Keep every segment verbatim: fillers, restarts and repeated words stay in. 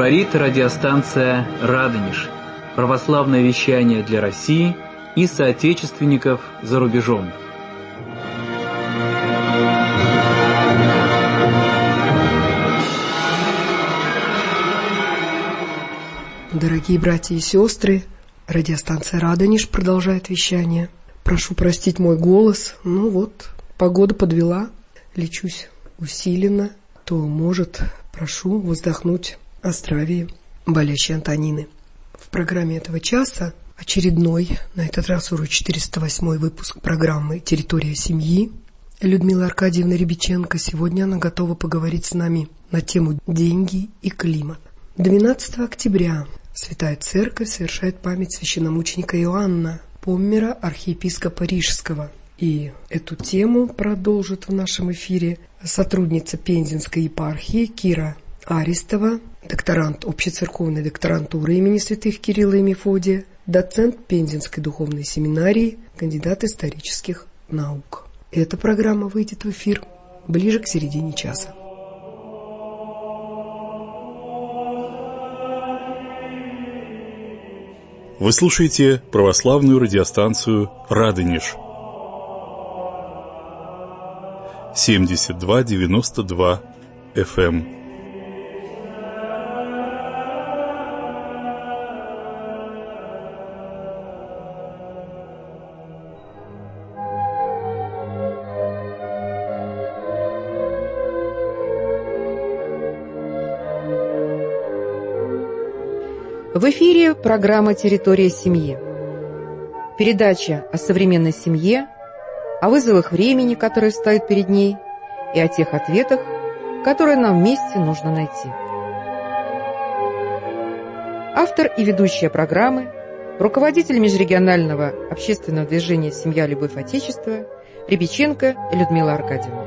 Говорит радиостанция «Радонеж». Православное вещание для России и соотечественников за рубежом. Дорогие братья и сестры, радиостанция «Радонеж» продолжает вещание. Прошу простить мой голос, ну вот, погода подвела, лечусь усиленно, то может, прошу воздохнуть о здравии болящей Антонины. В программе этого часа очередной, на этот раз уже четыреста восьмой выпуск программы «Территория семьи». Людмила Аркадьевна Рябиченко. Сегодня она готова поговорить с нами на тему «Деньги и климат». двенадцатого октября Святая Церковь совершает память священномученика Иоанна Поммера, архиепископа Рижского. И эту тему продолжит в нашем эфире сотрудница Пензенской епархии Кира Аристова, докторант общецерковной докторантуры имени святых Кирилла и Мефодия, доцент Пензенской духовной семинарии, кандидат исторических наук. Эта программа выйдет в эфир ближе к середине часа. Вы слушаете православную радиостанцию «Радонеж». семьдесят два девяносто два эф эм. В эфире программа «Территория семьи». Передача о современной семье, о вызовах времени, которые стоят перед ней, и о тех ответах, которые нам вместе нужно найти. Автор и ведущая программы, руководитель межрегионального общественного движения «Семья. Любовь. Отечество» Рябиченко Людмила Аркадьевна.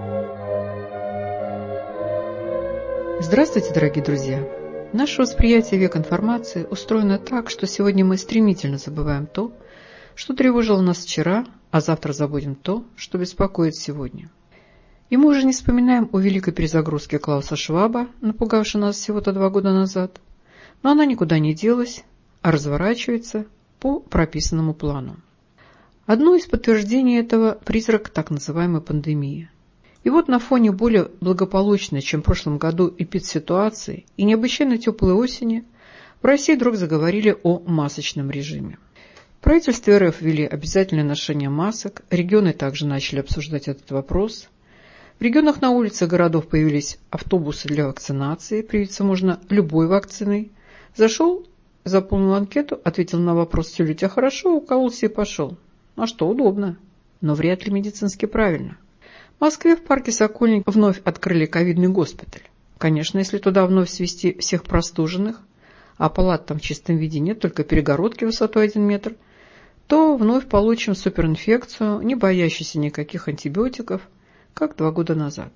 Здравствуйте, дорогие друзья! Наше восприятие век информации устроено так, что сегодня мы стремительно забываем то, что тревожило нас вчера, а завтра забудем то, что беспокоит сегодня. И мы уже не вспоминаем о великой перезагрузке Клауса Шваба, напугавшей нас всего-то два года назад, но она никуда не делась, а разворачивается по прописанному плану. Одно из подтверждений этого – призрак так называемой пандемии. И вот на фоне более благополучной, чем в прошлом году, эпидситуации и необычайно теплой осени в России вдруг заговорили о масочном режиме. В правительстве эр эф ввели обязательное ношение масок, регионы также начали обсуждать этот вопрос. В регионах на улицах городов появились автобусы для вакцинации, привиться можно любой вакциной. Зашел, заполнил анкету, ответил на вопрос, все ли у тебя хорошо, укололся и пошел. А что, удобно, но вряд ли медицински правильно. В Москве в парке Сокольник вновь открыли ковидный госпиталь. Конечно, если туда вновь свезти всех простуженных, а палат там в чистом виде нет, только перегородки высотой один метр, то вновь получим суперинфекцию, не боящуюся никаких антибиотиков, как два года назад.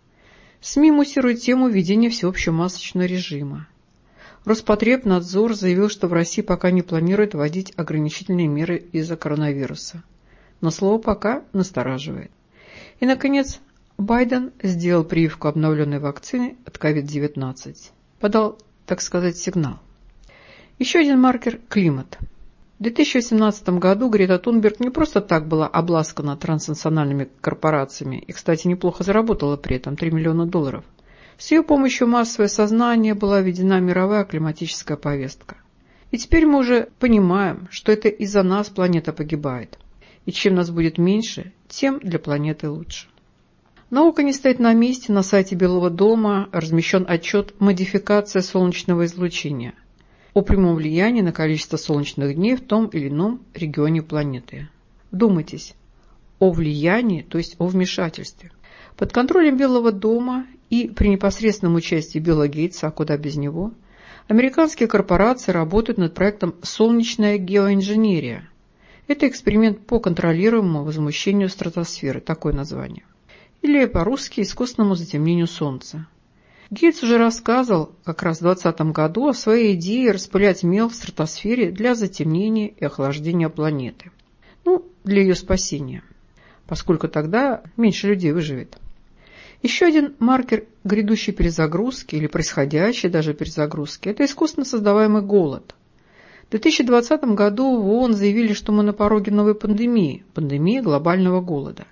СМИ муссируют тему введения всеобщего масочного режима. Роспотребнадзор заявил, что в России пока не планирует вводить ограничительные меры из-за коронавируса. Но слово «пока» настораживает. И, наконец, Байден сделал прививку обновленной вакцины от ковид девятнадцать. Подал, так сказать, сигнал. Еще один маркер – климат. В две тысячи восемнадцатом году Грета Тунберг не просто так была обласкана транснациональными корпорациями и, кстати, неплохо заработала при этом три миллиона долларов. С ее помощью в массовое сознание была введена мировая климатическая повестка. И теперь мы уже понимаем, что это из-за нас планета погибает. И чем нас будет меньше, тем для планеты лучше. Наука не стоит на месте. На сайте Белого дома размещен отчет «Модификация солнечного излучения» о прямом влиянии на количество солнечных дней в том или ином регионе планеты. Вдумайтесь, о влиянии, то есть о вмешательстве. Под контролем Белого дома и при непосредственном участии Билла Гейтса, а куда без него, американские корпорации работают над проектом «Солнечная геоинженерия». Это эксперимент по контролируемому возмущению стратосферы, такое название. Или по-русски искусственному затемнению Солнца. Гейтс уже рассказывал как раз в двадцатом году о своей идее распылять мел в стратосфере для затемнения и охлаждения планеты. Ну, для ее спасения, поскольку тогда меньше людей выживет. Еще один маркер грядущей перезагрузки или происходящей даже перезагрузки – это искусственно создаваемый голод. В две тысячи двадцатом году в ООН заявили, что мы на пороге новой пандемии – пандемии глобального голода.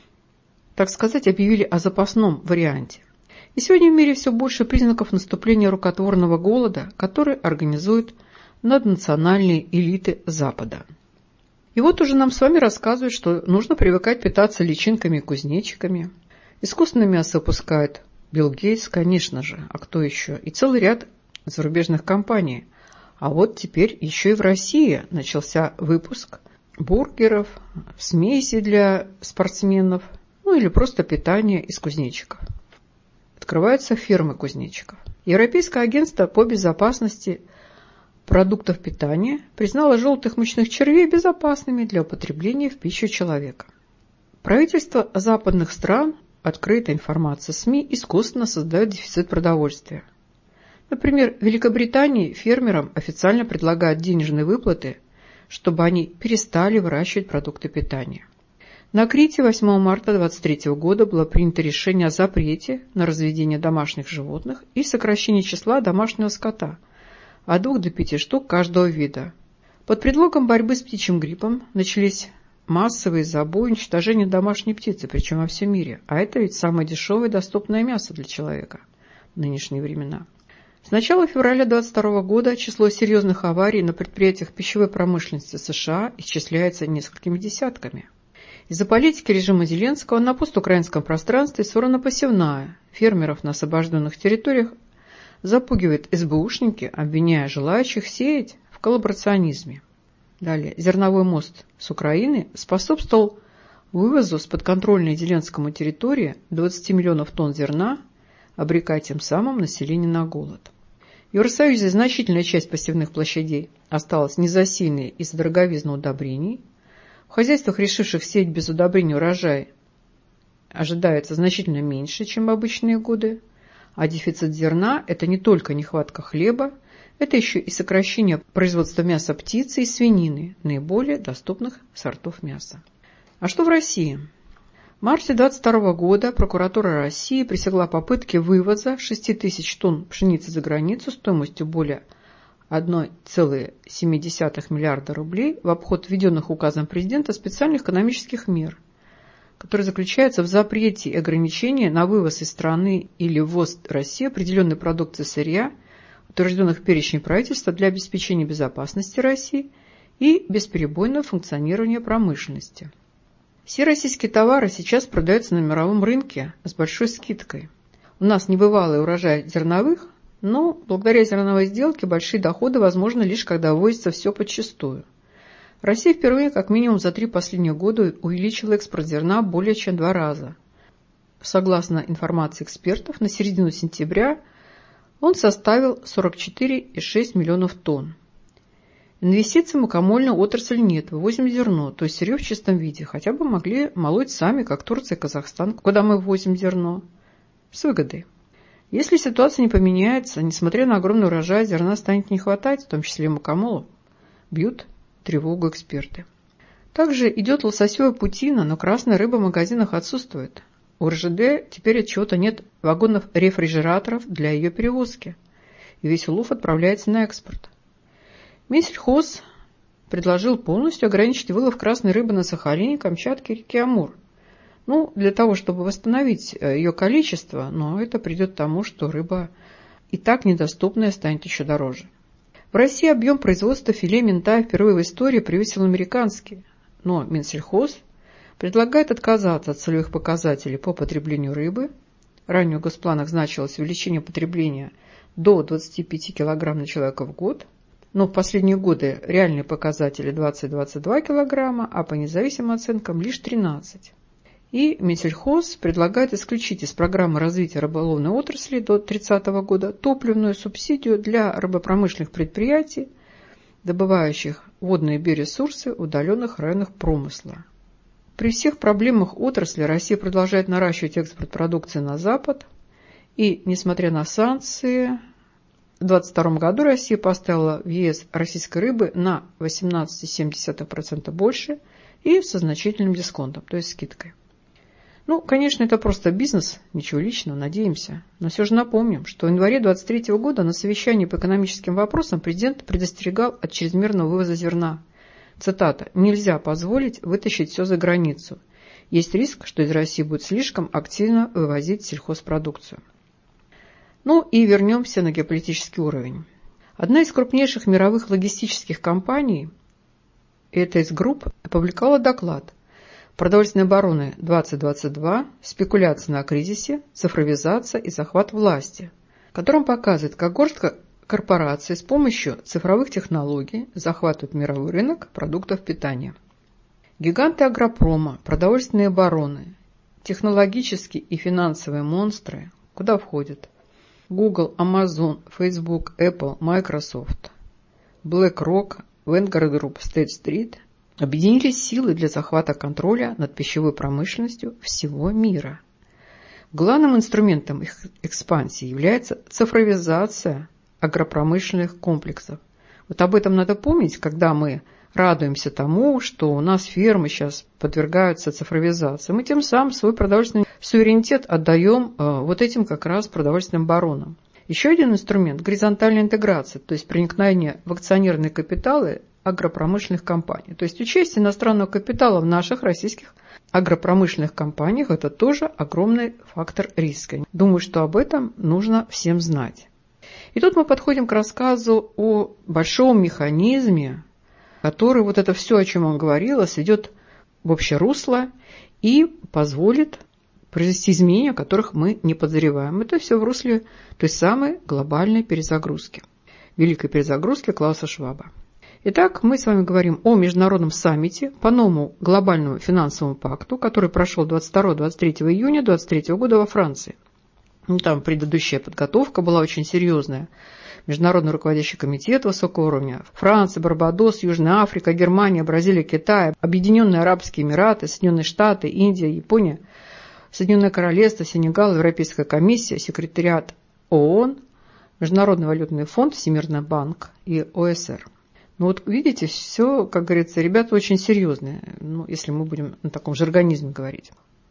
Так сказать, объявили о запасном варианте. И сегодня в мире все больше признаков наступления рукотворного голода, который организуют наднациональные элиты Запада. И вот уже нам с вами рассказывают, что нужно привыкать питаться личинками и кузнечиками. Искусственное мясо выпускает Билл Гейтс, конечно же, а кто еще? И целый ряд зарубежных компаний. А вот теперь еще и в России начался выпуск бургеров, смеси для спортсменов, ну или просто питание из кузнечиков. Открываются фермы кузнечиков. Европейское агентство по безопасности продуктов питания признало желтых мучных червей безопасными для употребления в пищу человека. Правительства западных стран, открытая информация СМИ, искусственно создают дефицит продовольствия. Например, в Великобритании фермерам официально предлагают денежные выплаты, чтобы они перестали выращивать продукты питания. На Крите восьмого марта две тысячи двадцать третьего года было принято решение о запрете на разведение домашних животных и сокращении числа домашнего скота от двух до пяти штук каждого вида. Под предлогом борьбы с птичьим гриппом начались массовые забои и уничтожение домашней птицы, причем во всем мире. А это ведь самое дешевое и доступное мясо для человека в нынешние времена. С начала февраля две тысячи двадцать второго года число серьезных аварий на предприятиях пищевой промышленности США исчисляется несколькими десятками. Из-за политики режима Зеленского на постукраинском пространстве сорвана посевная. Фермеров на освобожденных территориях запугивают СБУшники, обвиняя желающих сеять в коллаборационизме. Далее. Зерновой мост с Украины способствовал вывозу с подконтрольной Зеленскому территории двадцати миллионов тонн зерна, обрекая тем самым население на голод. В Евросоюзе значительная часть посевных площадей осталась незасеянной из-за дороговизны удобрений. В хозяйствах, решивших сеять без удобрений урожай, ожидается значительно меньше, чем в обычные годы. А дефицит зерна – это не только нехватка хлеба, это еще и сокращение производства мяса птицы и свинины, наиболее доступных сортов мяса. А что в России? В марте две тысячи двадцать второго года прокуратура России пресекла попытки вывоза шести тысяч тонн пшеницы за границу стоимостью более одна целая семь десятых миллиарда рублей в обход введенных указом президента специальных экономических мер, которые заключаются в запрете и ограничении на вывоз из страны или ввоз в Россию определенной продукции сырья, утвержденных перечнем правительства для обеспечения безопасности России и бесперебойного функционирования промышленности. Все российские товары сейчас продаются на мировом рынке с большой скидкой. У нас небывалый урожай зерновых, но благодаря зерновой сделке большие доходы возможны лишь когда ввозится все подчистую. Россия впервые как минимум за три последних года увеличила экспорт зерна более чем в два раза. Согласно информации экспертов, на середину сентября он составил сорок четыре целых шесть десятых миллионов тонн. Инвестиций в мукомольную отрасль нет, вывозим зерно, то есть сырье в чистом виде, хотя бы могли молоть сами, как Турция и Казахстан, куда мы ввозим зерно, с выгодой. Если ситуация не поменяется, несмотря на огромный урожай, зерна станет не хватать, в том числе и мукомолу, бьют тревогу эксперты. Также идет лососевая путина, но красная рыба в магазинах отсутствует. У РЖД теперь от чего-то нет вагонов-рефрижераторов для ее перевозки, и весь улов отправляется на экспорт. Минсельхоз предложил полностью ограничить вылов красной рыбы на Сахалине, Камчатке и реке Амур. Ну, для того, чтобы восстановить ее количество, но это придет к тому, что рыба и так недоступная станет еще дороже. В России объем производства филе минтая впервые в истории превысил американский, но Минсельхоз предлагает отказаться от целевых показателей по потреблению рыбы. Ранее в госпланах значилось увеличение потребления до двадцати пяти килограмм на человека в год, но в последние годы реальные показатели двадцать — двадцать два килограмма, а по независимым оценкам лишь тринадцать. И Минсельхоз предлагает исключить из программы развития рыболовной отрасли до тридцатого года топливную субсидию для рыбопромышленных предприятий, добывающих водные биоресурсы в удаленных районах промысла. При всех проблемах отрасли Россия продолжает наращивать экспорт продукции на Запад, и, несмотря на санкции, в две тысячи двадцать втором году Россия поставила в ЕС российской рыбы на восемнадцать целых семь десятых процента больше и со значительным дисконтом, то есть скидкой. Ну, конечно, это просто бизнес, ничего личного, надеемся. Но все же напомним, что в январе двадцать третьего года на совещании по экономическим вопросам президент предостерегал от чрезмерного вывоза зерна. Цитата: «Нельзя позволить вытащить все за границу. Есть риск, что из России будет слишком активно вывозить сельхозпродукцию». Ну и вернемся на геополитический уровень. Одна из крупнейших мировых логистических компаний, это из групп, опубликовала доклад «Продовольственной обороны двадцать двадцать два. Спекуляции на кризисе, цифровизация и захват власти», в котором показывает, как горстка корпораций с помощью цифровых технологий захватывают мировой рынок продуктов питания. Гиганты агропрома, продовольственной обороны, технологические и финансовые монстры, куда входят Google, Amazon, Facebook, Apple, Microsoft, BlackRock, Vanguard Group, State Street, объединили силы для захвата контроля над пищевой промышленностью всего мира. Главным инструментом их экспансии является цифровизация агропромышленных комплексов. Вот об этом надо помнить, когда мы радуемся тому, что у нас фермы сейчас подвергаются цифровизации. Мы тем самым свой продовольственный суверенитет отдаем э, вот этим как раз продовольственным баронам. Еще один инструмент – горизонтальная интеграция, то есть проникновение в акционерные капиталы агропромышленных компаний. То есть участие иностранного капитала в наших российских агропромышленных компаниях – это тоже огромный фактор риска. Думаю, что об этом нужно всем знать. И тут мы подходим к рассказу о большом механизме, который вот это все, о чем он говорил, сведет в общее русло и позволит произвести изменения, которых мы не подозреваем. Это все в русле той самой глобальной перезагрузки, великой перезагрузки Клауса Шваба. Итак, мы с вами говорим о международном саммите по новому глобальному финансовому пакту, который прошел двадцать второго — двадцать третьего июня две тысячи двадцать третьего года во Франции. Там предыдущая подготовка была очень серьезная. Международный руководящий комитет высокого уровня, Франция, Барбадос, Южная Африка, Германия, Бразилия, Китай, Объединенные Арабские Эмираты, Соединенные Штаты, Индия, Япония, Соединенное Королевство, Сенегал, Европейская комиссия, секретариат ООН, Международный валютный фонд, Всемирный банк и ОСР. Ну вот видите, все, как говорится, ребята очень серьезные, ну, если мы будем на таком жаргонизме говорить.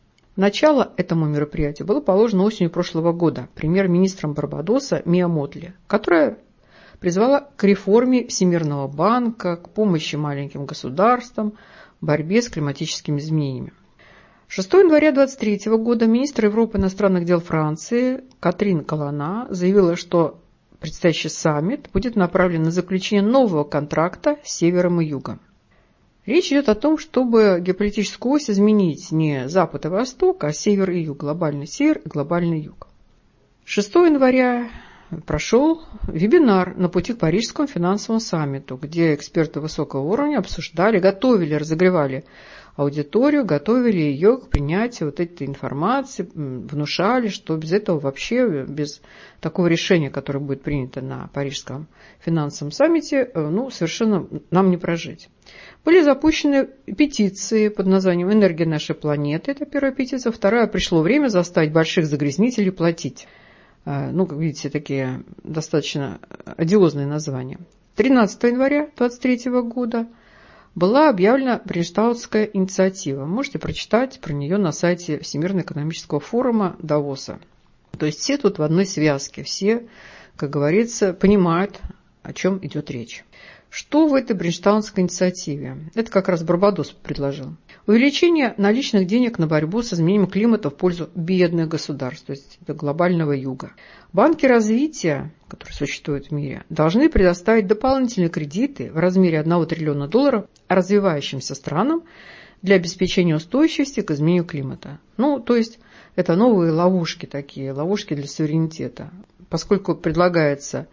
Начало этому мероприятию было положено осенью прошлого года премьер-министром Барбадоса Миа Мотли, которая призвала к реформе Всемирного банка, к помощи маленьким государствам, борьбе с климатическими изменениями. шестого января две тысячи двадцать третьего года министр Европы иностранных дел Франции Катрин Колонна заявила, что предстоящий саммит будет направлен на заключение нового контракта с севером и югом. Речь идет о том, чтобы геополитическую ось изменить не запад и восток, а север и юг, глобальный север и глобальный юг. шестого января прошел вебинар на пути к Парижскому финансовому саммиту, где эксперты высокого уровня обсуждали, готовили, разогревали аудиторию, готовили ее к принятию вот этой информации, внушали, что без этого вообще, без такого решения, которое будет принято на Парижском финансовом саммите, ну, совершенно нам не прожить. Были запущены петиции под названием «Энергия нашей планеты». Это первая петиция. Вторая: «Пришло время заставить больших загрязнителей платить». Ну, как видите, такие достаточно одиозные названия. тринадцатого января две тысячи двадцать третьего года была объявлена Бринштаутская инициатива. Можете прочитать про нее на сайте Всемирного экономического форума Давоса. То есть все тут в одной связке, все, как говорится, понимают, о чем идет речь. Что в этой Бринштаунской инициативе? Это как раз Барбадос предложил. Увеличение наличных денег на борьбу с изменением климата в пользу бедных государств, то есть глобального юга. Банки развития, которые существуют в мире, должны предоставить дополнительные кредиты в размере одного триллиона долларов развивающимся странам для обеспечения устойчивости к изменению климата. Ну, то есть это новые ловушки такие, ловушки для суверенитета. Поскольку предлагается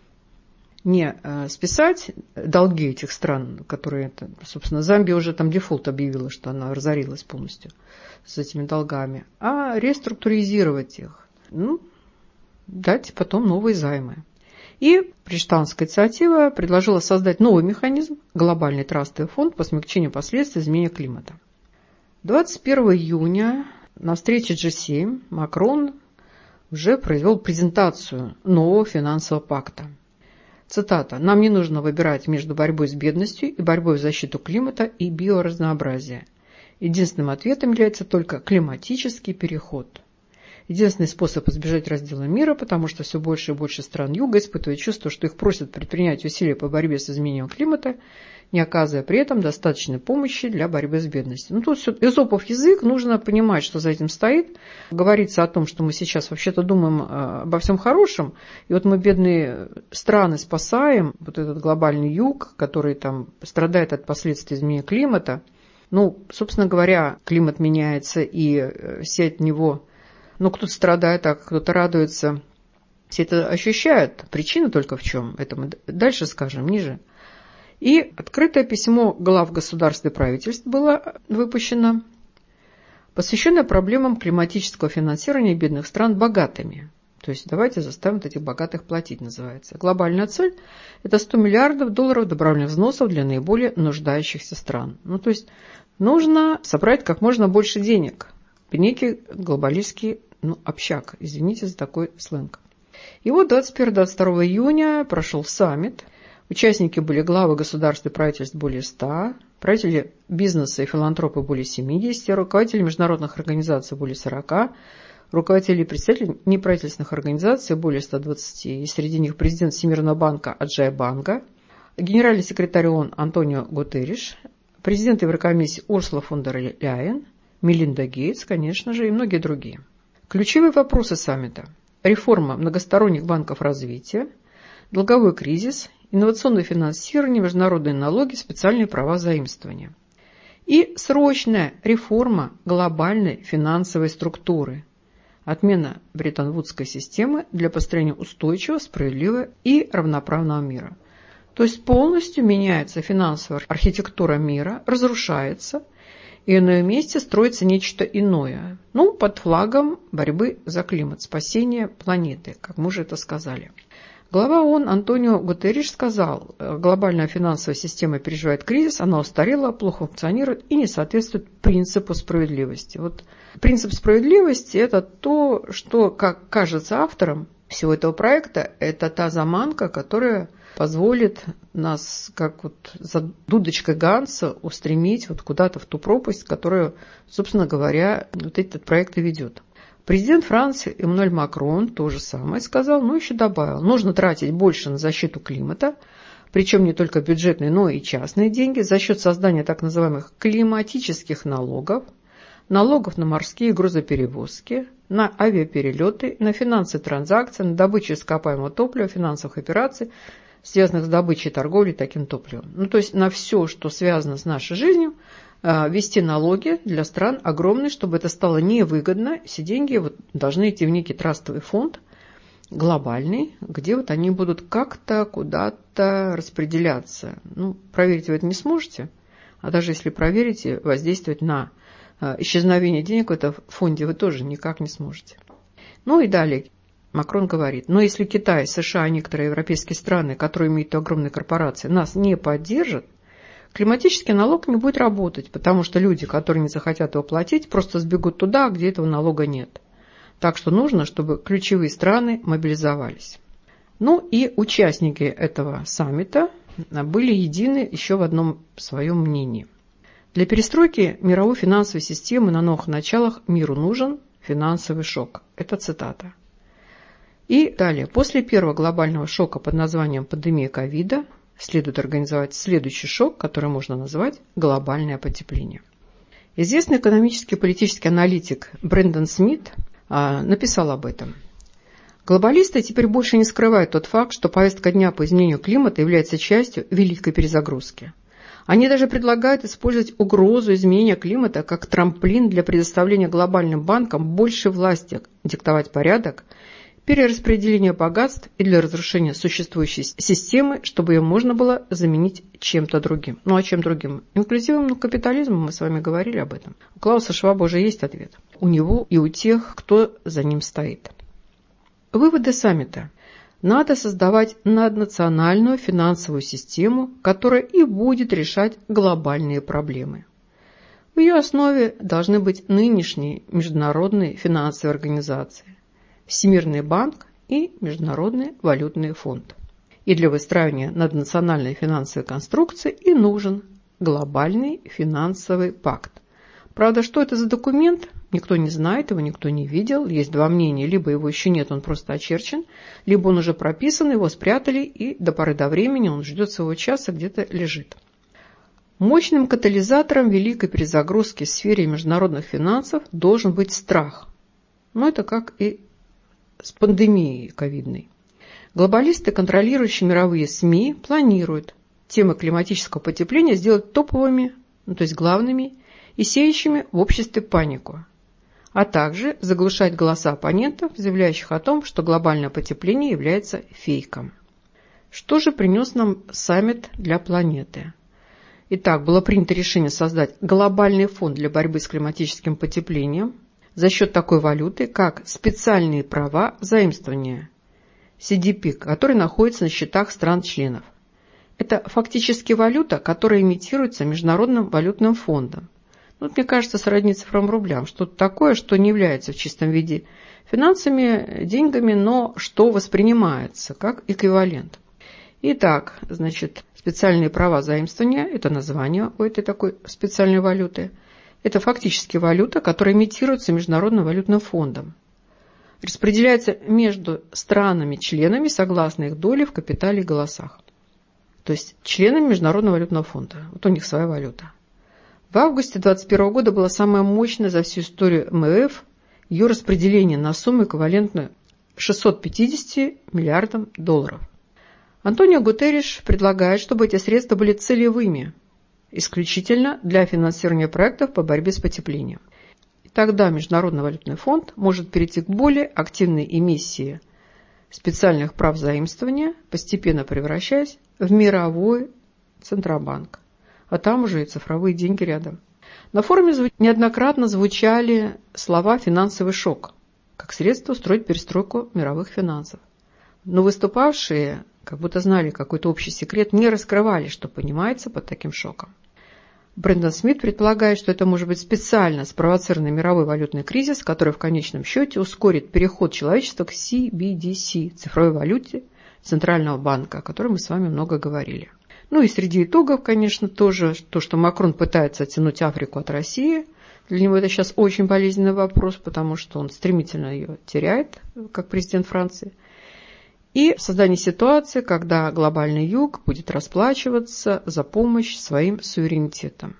не списать долги этих стран, которые, собственно, Замбия уже там дефолт объявила, что она разорилась полностью с этими долгами, а реструктуризировать их, ну, дать потом новые займы. И Бринштаунская инициатива предложила создать новый механизм, глобальный трастовый фонд по смягчению последствий изменения климата. двадцать первого июня на встрече джи семь Макрон уже произвел презентацию нового финансового пакта. Цитата: «Нам не нужно выбирать между борьбой с бедностью и борьбой в защиту климата и биоразнообразия. Единственным ответом является только климатический переход. Единственный способ избежать раздела мира, потому что все больше и больше стран Юга испытывают чувство, что их просят предпринять усилия по борьбе с изменением климата, не оказывая при этом достаточной помощи для борьбы с бедностью. Ну, тут все эзопов язык, нужно понимать, что за этим стоит. Говорится о том, что мы сейчас вообще-то думаем обо всем хорошем, и вот мы бедные страны спасаем, вот этот глобальный юг, который там страдает от последствий изменения климата. Ну, собственно говоря, климат меняется, и все от него... Ну, кто-то страдает, а кто-то радуется. Все это ощущают. Причина только в чем? Это мы дальше скажем, ниже. И открытое письмо глав государств и правительств было выпущено, посвященное проблемам климатического финансирования бедных стран богатыми. То есть давайте заставим этих богатых платить, называется. Глобальная цель – это сто миллиардов долларов добровольных взносов для наиболее нуждающихся стран. Ну, то есть нужно собрать как можно больше денег. Некий глобалистский ну, общак, извините за такой сленг. И вот двадцать первого — двадцать второго июня прошел саммит. Участники были главы государств и правительств более ста, правители бизнеса и филантропы более семидесяти, руководители международных организаций более сорока, руководители и представители неправительственных организаций более ста двадцати, и среди них президент Всемирного банка Аджай Банга, генеральный секретарь ООН Антонио Гутерриш, президент Еврокомиссии Урсула фон дер Ляйен, Мелинда Гейтс, конечно же, и многие другие. Ключевые вопросы саммита: реформа многосторонних банков развития, долговой кризис, инновационное финансирование, международные налоги, специальные права заимствования. И срочная реформа глобальной финансовой структуры, отмена Бреттон-Вудской системы для построения устойчивого, справедливого и равноправного мира. То есть полностью меняется финансовая архитектура мира, разрушается, и на ее месте строится нечто иное. Ну, под флагом борьбы за климат, спасения планеты, как мы уже это сказали. Глава ООН Антонио Гутерриш сказал, глобальная финансовая система переживает кризис, она устарела, плохо функционирует и не соответствует принципу справедливости. Вот принцип справедливости – это то, что, как кажется авторам всего этого проекта, это та заманка, которая позволит нас, как вот за дудочкой Ганса, устремить вот куда-то в ту пропасть, которую, собственно говоря, вот этот проект и ведет. Президент Франции Эммануэль Макрон то же самое сказал, но еще добавил: нужно тратить больше на защиту климата, причем не только бюджетные, но и частные деньги, за счет создания так называемых климатических налогов, налогов на морские грузоперевозки, на авиаперелеты, на финансовые транзакции, на добычу ископаемого топлива, финансовых операций, связанных с добычей и торговлей таким топливом. Ну, то есть на все, что связано с нашей жизнью, ввести налоги для стран огромные, чтобы это стало невыгодно. Все деньги вот должны идти в некий трастовый фонд глобальный, где вот они будут как-то куда-то распределяться. Ну, проверить вы это не сможете, а даже если проверите, воздействовать на исчезновение денег в этом фонде вы тоже никак не сможете. Ну и далее Макрон говорит: но если Китай, США и некоторые европейские страны, которые имеют огромные корпорации, нас не поддержат, климатический налог не будет работать, потому что люди, которые не захотят его платить, просто сбегут туда, где этого налога нет. Так что нужно, чтобы ключевые страны мобилизовались. Ну и участники этого саммита были едины еще в одном своем мнении. Для перестройки мировой финансовой системы на новых началах миру нужен финансовый шок. Это цитата. И далее. После первого глобального шока под названием пандемия ковида следует организовать следующий шок, который можно назвать глобальное потепление. Известный экономический и политический аналитик Брэндон Смит а, написал об этом. Глобалисты теперь больше не скрывают тот факт, что повестка дня по изменению климата является частью великой перезагрузки. Они даже предлагают использовать угрозу изменения климата как трамплин для предоставления глобальным банкам большей власти диктовать порядок, перераспределение богатств и для разрушения существующей системы, чтобы ее можно было заменить чем-то другим. Ну а чем другим? Инклюзивным капитализмом, мы с вами говорили об этом. У Клауса Шваба уже есть ответ. У него и у тех, кто за ним стоит. Выводы саммита. Надо создавать наднациональную финансовую систему, которая и будет решать глобальные проблемы. В ее основе должны быть нынешние международные финансовые организации, Всемирный банк и Международный валютный фонд. И для выстраивания наднациональной финансовой конструкции и нужен глобальный финансовый пакт, Правда, что это за документ, никто не знает, его никто не видел. Есть два мнения: либо его еще нет, он просто очерчен, либо он уже прописан, его спрятали, и до поры до времени он ждет своего часа, где-то лежит. Мощным катализатором великой перезагрузки в сфере международных финансов должен быть страх. Но это как и с пандемией ковидной. Глобалисты, контролирующие мировые СМИ, планируют темы климатического потепления сделать топовыми, ну, то есть главными, и сеющими в обществе панику, а также заглушать голоса оппонентов, заявляющих о том, что глобальное потепление является фейком. Что же принес нам саммит для планеты? Итак, было принято решение создать глобальный фонд для борьбы с климатическим потеплением за счет такой валюты, как специальные права заимствования, си ди пи, которые находятся на счетах стран-членов. Это фактически валюта, которая имитируется Международным валютным фондом. Вот, мне кажется, сродни цифровым рублям. Что-то такое, что не является в чистом виде финансами, деньгами, но что воспринимается как эквивалент. Итак, значит, специальные права заимствования – это название у этой такой специальной валюты. Это фактически валюта, которая имитируется Международным валютным фондом. Распределяется между странами-членами согласно их доле в капитале и голосах. То есть членами Международного валютного фонда. Вот у них своя валюта. В августе две тысячи двадцать первого года была самая мощная за всю историю эм вэ эф ее распределение на сумму, эквивалентную шестьсот пятидесяти миллиардам долларов. Антонио Гутерриш предлагает, чтобы эти средства были целевыми, исключительно для финансирования проектов по борьбе с потеплением. И тогда Международный валютный фонд может перейти к более активной эмиссии специальных прав заимствования, постепенно превращаясь в мировой Центробанк. А там уже и цифровые деньги рядом. На форуме неоднократно звучали слова «финансовый шок», как средство устроить перестройку мировых финансов. Но выступавшие, как будто знали какой-то общий секрет, не раскрывали, что понимается под таким шоком. Брэндон Смит предполагает, что это может быть специально спровоцированный мировой валютный кризис, который в конечном счете ускорит переход человечества к си би ди си, цифровой валюте Центрального банка, о которой мы с вами много говорили. Ну и среди итогов, конечно, тоже то, что Макрон пытается оттянуть Африку от России. Для него это сейчас очень болезненный вопрос, потому что он стремительно ее теряет, как президент Франции. И создание ситуации, когда глобальный юг будет расплачиваться за помощь своим суверенитетом.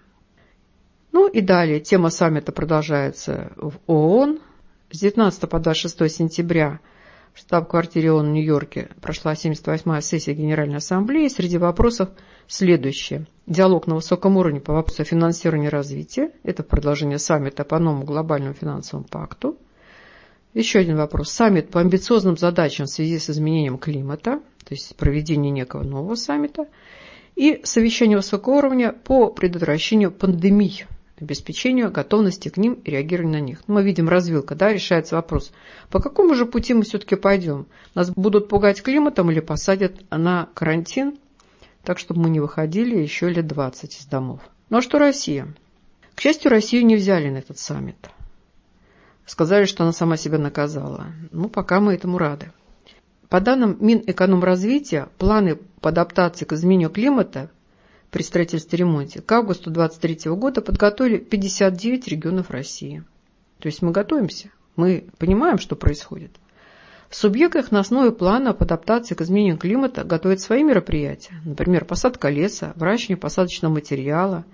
Ну и далее тема саммита продолжается в ООН. С девятнадцатого по двадцать шестое сентября в штаб-квартире ООН в Нью-Йорке прошла семьдесят восьмая сессия Генеральной Ассамблеи. Среди вопросов следующее. Диалог на высоком уровне по вопросу финансирования и развития. Это продолжение саммита по новому глобальному финансовому пакту. Еще один вопрос. Саммит по амбициозным задачам в связи с изменением климата, то есть проведение некого нового саммита. И совещание высокого уровня по предотвращению пандемий, обеспечению готовности к ним и реагированию на них. Мы видим развилка, да, решается вопрос, по какому же пути мы все-таки пойдем? Нас будут пугать климатом или посадят на карантин, так, чтобы мы не выходили еще лет двадцать из домов. Ну а что Россия? К счастью, Россию не взяли на этот саммит. Сказали, что она сама себя наказала. Ну, пока мы этому рады. По данным Минэкономразвития, планы по адаптации к изменению климата при строительстве и ремонте к августу две тысячи двадцать третьего года подготовили пятьдесят девять регионов России. То есть мы готовимся, мы понимаем, что происходит. В субъектах на основе плана по адаптации к изменению климата готовят свои мероприятия, например, посадка леса, выращивание посадочного материала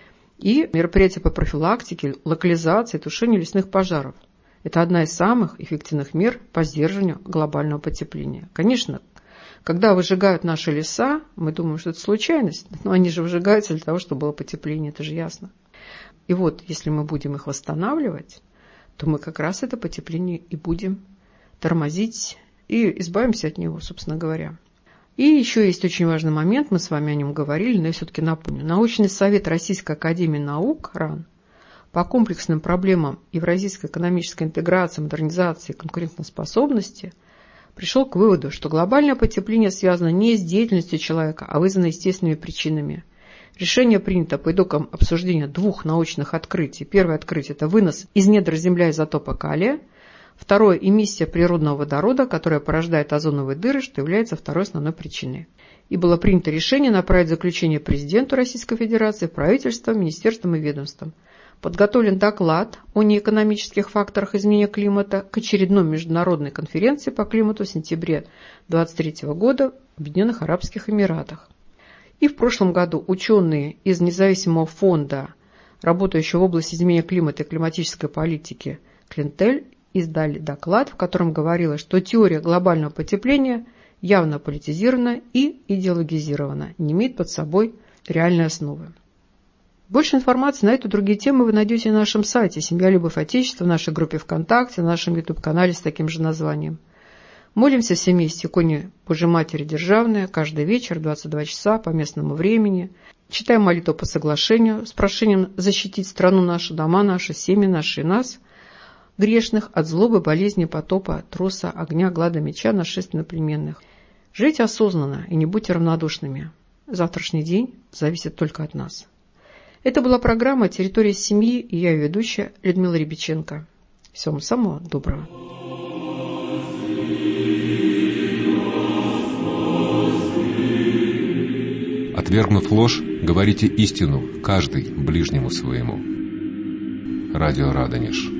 и мероприятия по профилактике, локализации, тушению лесных пожаров. Это одна из самых эффективных мер по сдерживанию глобального потепления. Конечно, когда выжигают наши леса, мы думаем, что это случайность, но они же выжигаются для того, чтобы было потепление, это же ясно. И вот, если мы будем их восстанавливать, то мы как раз это потепление и будем тормозить и избавимся от него, собственно говоря. И еще есть очень важный момент, мы с вами о нем говорили, но я все-таки напомню. Научный совет Российской академии наук РАН по комплексным проблемам евразийской экономической интеграции, модернизации и конкурентоспособности пришел к выводу, что глобальное потепление связано не с деятельностью человека, а вызвано естественными причинами. Решение принято по итогам обсуждения двух научных открытий. Первое открытие – это вынос из недр Земли изотопа калия. Второе – эмиссия природного водорода, которая порождает озоновые дыры, что является второй основной причиной. И было принято решение направить заключение президенту Российской Федерации, правительствам, министерствам и ведомствам. подготовлен доклад о неэкономических факторах изменения климата к очередной международной конференции по климату в сентябре две тысячи двадцать третьего года в Объединенных Арабских Эмиратах. И в прошлом году ученые из независимого фонда, работающего в области изменения климата и климатической политики Клинтель, издали доклад, в котором говорилось, что теория глобального потепления явно политизирована и идеологизирована, не имеет под собой реальной основы. Больше информации на эту и другие темы вы найдете на нашем сайте «Семья. Любовь. Отечество», в нашей группе ВКонтакте, на нашем ютуб-канале с таким же названием. Молимся все вместе иконе Божьей Матери Державной каждый вечер в двадцать два часа по местному времени. Читаем молитву по соглашению с прошением защитить страну нашу, дома наши, семьи наши и нас, грешных, от злобы, болезни, потопа, труса, огня, глада, меча, нашествий иноплеменных. Живите осознанно и не будьте равнодушными. Завтрашний день зависит только от нас. Это была программа «Территория семьи» и я ее ведущая Людмила Рябиченко. Всего самого доброго. Отвергнув ложь, говорите истину, каждый ближнему своему. Радио Радонеж.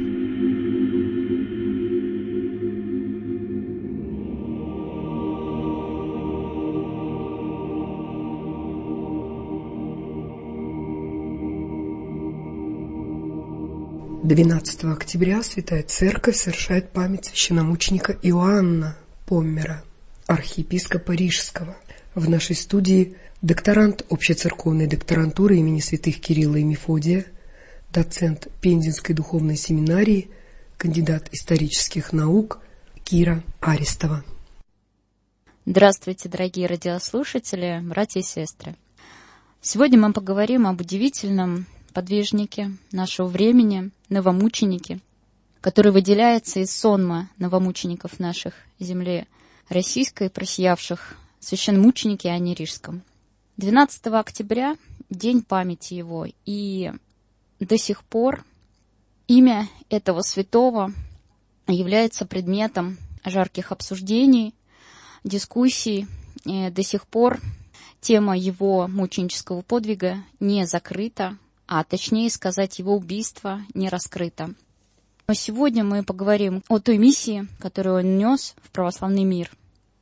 двенадцатого октября Святая Церковь совершает память священномученика Иоанна Поммера, архиепископа Рижского. В нашей студии докторант общецерковной докторантуры имени святых Кирилла и Мефодия, доцент Пензенской духовной семинарии, кандидат исторических наук Кира Аристова. Здравствуйте, дорогие радиослушатели, братья и сестры. Сегодня мы поговорим об удивительном подвижнике нашего времени, новомученике, который выделяется из сонма новомучеников наших земли российской, просиявших, священномученике Иоанне Рижском. двенадцатого октября – день памяти его, и до сих пор имя этого святого является предметом жарких обсуждений, дискуссий. И до сих пор тема его мученического подвига не закрыта, а точнее сказать, его убийство не раскрыто. Но сегодня мы поговорим о той миссии, которую он нес в православный мир.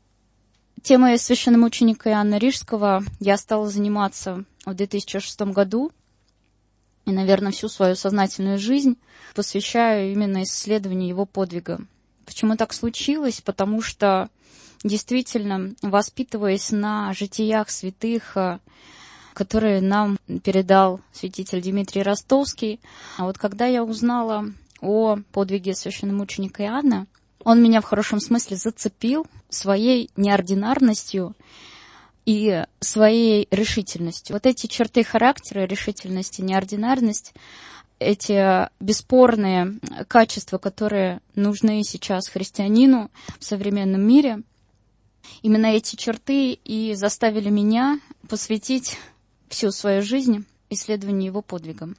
Темой священномученика Иоанна Рижского я стала заниматься в две тысячи шестом году, и, наверное, всю свою сознательную жизнь посвящаю именно исследованию его подвига. Почему так случилось? Потому что, действительно, воспитываясь на житиях святых, которые нам передал святитель Дмитрий Ростовский, а вот когда я узнала о подвиге священномученика Иоанна, он меня в хорошем смысле зацепил своей неординарностью и своей решительностью. Вот эти черты характера, решительность и неординарность, эти бесспорные качества, которые нужны сейчас христианину в современном мире, именно эти черты и заставили меня посвятить всю свою жизнь исследованию его подвигам.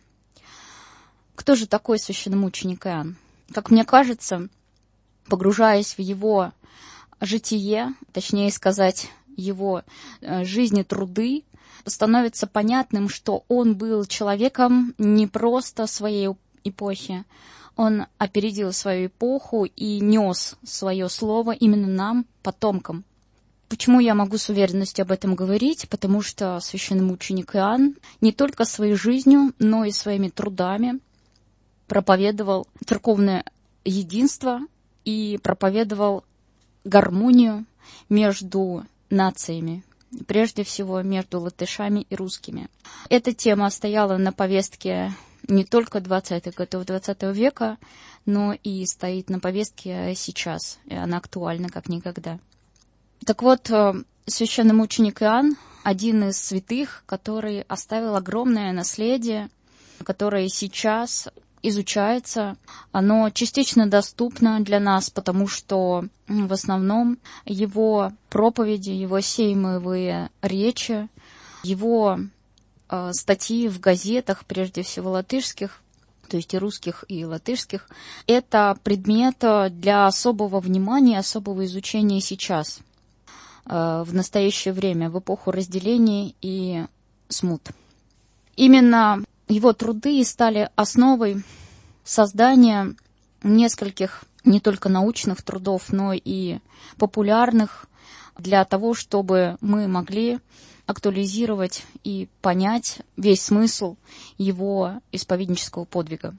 Кто же такой священномученик Иоанн? Как мне кажется, погружаясь в его житие, точнее сказать, его жизни, труды, становится понятным, что он был человеком не просто своей эпохи. Он опередил свою эпоху и нес свое слово именно нам, потомкам. Почему я могу с уверенностью об этом говорить? Потому что священномученик Иоанн не только своей жизнью, но и своими трудами проповедовал церковное единство и проповедовал гармонию между нациями, прежде всего между латышами и русскими. Эта тема стояла на повестке не только двадцатых годов двадцатого века, но и стоит на повестке сейчас, и она актуальна как никогда. Так вот, священномученик Иоанн – один из святых, который оставил огромное наследие, которое сейчас изучается. Оно частично доступно для нас, потому что в основном его проповеди, его сеймовые речи, его э, статьи в газетах, прежде всего латышских, то есть и русских, и латышских, это предмет для особого внимания, особого изучения сейчас, э, в настоящее время, в эпоху разделений и смут. Именно его труды стали основой создания нескольких не только научных трудов, но и популярных для того, чтобы мы могли актуализировать и понять весь смысл его исповеднического подвига.